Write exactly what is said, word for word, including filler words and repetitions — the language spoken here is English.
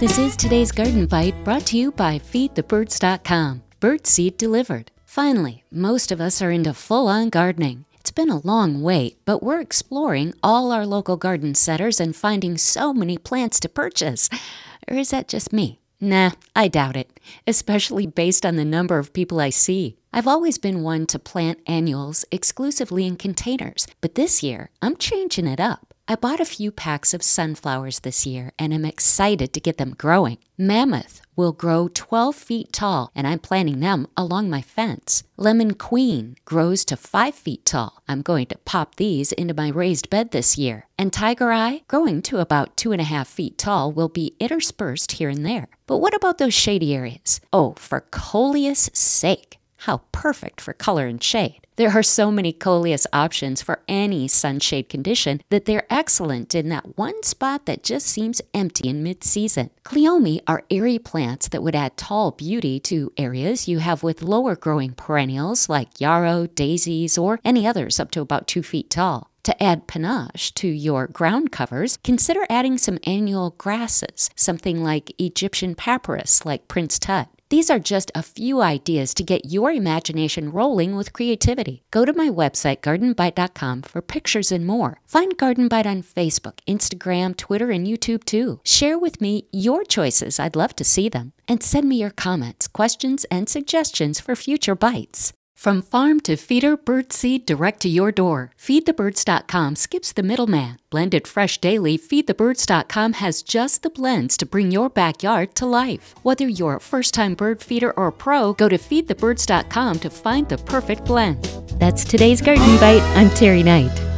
This is today's Garden Bite, brought to you by feed the birds dot com. Birdseed delivered. Finally, most of us are into full-on gardening. It's been a long wait, but we're exploring all our local garden centers and finding so many plants to purchase. Or is that just me? Nah, I doubt it, especially based on the number of people I see. I've always been one to plant annuals exclusively in containers, but this year I'm changing it up. I bought a few packs of sunflowers this year and am excited to get them growing. Mammoth will grow twelve feet tall, and I'm planting them along my fence. Lemon Queen grows to five feet tall. I'm going to pop these into my raised bed this year. And Tiger Eye, growing to about two and a half feet tall, will be interspersed here and there. But what about those shady areas? Oh, for coleus sake! How perfect for color and shade. There are so many coleus options for any sunshade condition that they're excellent in that one spot that just seems empty in mid-season. Cleome are airy plants that would add tall beauty to areas you have with lower growing perennials like yarrow, daisies, or any others up to about two feet tall. To add panache to your ground covers, consider adding some annual grasses, something like Egyptian papyrus like Prince Tut. These are just a few ideas to get your imagination rolling with creativity. Go to my website, garden bite dot com, for pictures and more. Find Garden Bite on Facebook, Instagram, Twitter, and YouTube too. Share with me your choices. I'd love to see them. And send me your comments, questions, and suggestions for future bites. From farm to feeder, birdseed direct to your door. feed the birds dot com skips the middleman. Blended fresh daily, feed the birds dot com has just the blends to bring your backyard to life. Whether you're a first-time bird feeder or a pro, go to feed the birds dot com to find the perfect blend. That's today's Garden Bite. I'm Terry Knight.